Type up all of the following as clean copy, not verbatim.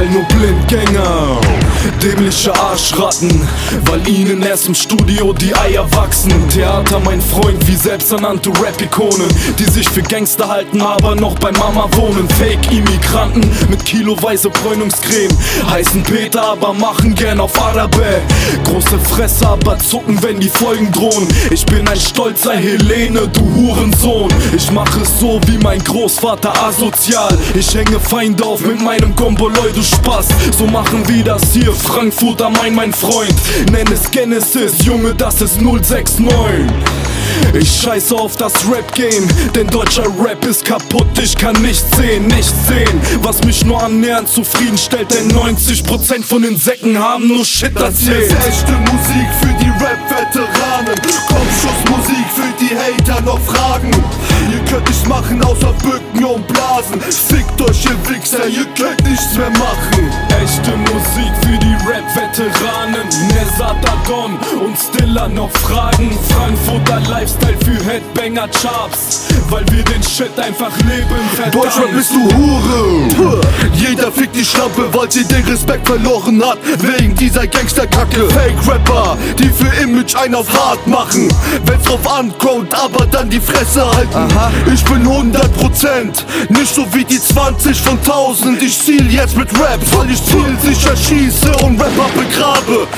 überall nur Blindgänger, dämliche Arschratten, weil ihnen erst im Studio die Eier wachsen. Theater, mein Freund, wie selbsternannte Rap-Ikonen, die sich für Gangster halten, aber noch bei Mama wohnen. Fake-Immigranten mit kiloweise Bräunungscreme, heißen Peter, aber machen gern auf Arabe. Große Fresse, aber zucken, wenn die Folgen drohen. Ich bin ein stolzer Helene, du Hurensohn. Ich mache es so wie mein Großvater asozial. Ich hänge Feinde auf mit meinem Gomboloi, du Spaß. So machen wir das hier, Frankfurt am Main, mein Freund. Nenn es Genesis, Junge, das ist 069. Ich scheiße auf das Rap-Game, denn deutscher Rap ist kaputt. Ich kann nicht sehen, was mich nur annähernd zufriedenstellt. Denn 90% von den Säcken haben nur Shit erzählt. Das ist echte Musik für die Rap-Veteranen, Kopfschussmusik für die Hater noch Fragen. Ihr könnt nichts machen außer bücken und blasen. Fickt euch ihr Wichser, ihr könnt nichts mehr machen. Echte Musik für die Rap-Veteranen, Nezatadon und Stiller noch Fragen. Frankfurter Lifestyle für Headbanger-Charts, weil wir den Shit einfach leben, verdammt. Deutschrap bist du Hure. Jeder fickt die Schlampe, weil sie den Respekt verloren hat wegen dieser Gangsterkacke. Fake-Rapper, die für Image einen auf hart machen, wenn's drauf ankommt, aber dann die Fresse halten. Aha. Ich bin 100%, nicht so wie die 20 von 1000. Ich ziel jetzt mit Raps, weil ich zielsicher schieße und Rapper begrabe.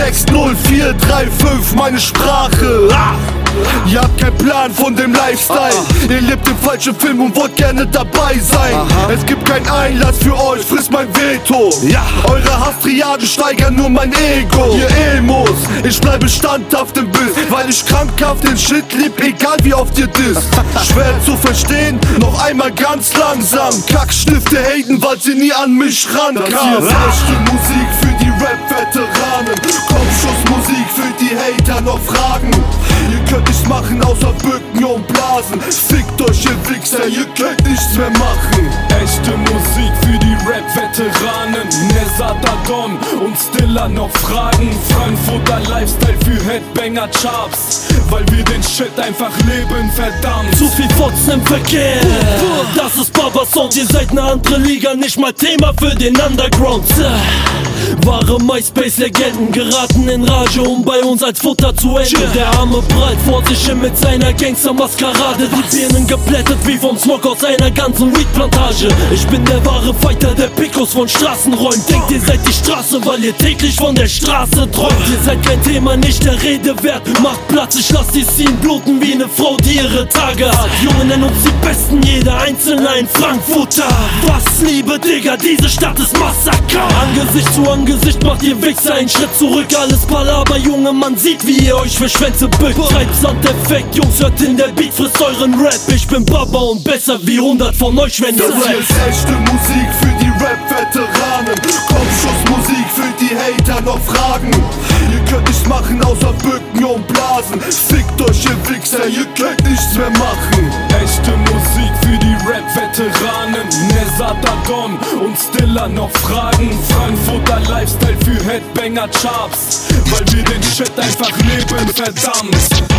60435, meine Sprache. Ihr habt keinen Plan von dem Lifestyle. Ihr lebt im falschen Film und wollt gerne dabei sein. Es gibt keinen Einlass für euch, frisst mein Veto. Eure Hasstriaden steigern nur mein Ego. Ihr Emos, ich bleibe standhaft im Biss, weil ich krankhaft den Shit lieb, egal wie oft ihr disst. Schwer zu verstehen, noch einmal ganz langsam. Kackstifte haten, weil sie nie an mich rankam. Das hier ist echte Musik für die Rap-Veteranen, Kopfschussmusik für die Hater noch Fragen. Ihr könnt nichts machen außer bücken und blasen. Fickt euch ihr Wichser, ihr könnt nichts mehr machen. Echte Musik für die Rap-Veteranen, Nezatadon und Stiller noch Fragen. Frankfurter Lifestyle für Headbanger-Charts, weil wir den Shit einfach leben, verdammt. Zu viel Fotzen im Verkehr, das ist Baba Sound. Ihr seid ne andere Liga, nicht mal Thema für den Underground. Wahre MySpace-Legenden geraten in Rage, um bei uns als Futter zu enden. Der Arme prallt vor sich hin mit seiner Gangster-Maskerade, die Birnen geplättet wie vom Smog aus einer ganzen Weed-Plantage. Ich bin der wahre Fighter, der Picos von Straßenräumen. Denkt ihr seid die Straße, weil ihr täglich von der Straße träumt. Ihr seid kein Thema, nicht der Rede wert. Macht Platz, ich lass die Scene bluten wie ne Frau, die ihre Tage hat. Junge, nennen uns die Besten, jeder Einzelne ein Frankfurter. Was, liebe Digga, diese Stadt ist Massaker. Angesicht zu Angesicht macht ihr Wichser einen Schritt zurück. Alles Palaver, Junge, man sieht, wie ihr euch für Schwänze bückt. Treibt Soundeffekt, Jungs, hört hin, der Beat frisst euren Rap. Ich bin Baba und besser wie 100 von euch, wenn ihr Das hier ist echte Musik für die Rap-Veteranen, Kopfschussmusik für die Hater noch Fragen. Ihr könnt nichts machen außer bücken und blasen. Fickt euch ihr Wichser, ihr könnt nichts mehr machen. Echte Musik für die Rap-Veteranen, Nezatadon und Stiller noch Fragen. Frankfurter Lifestyle für Headbanger-Charts, weil wir den Shit einfach leben, verdammt.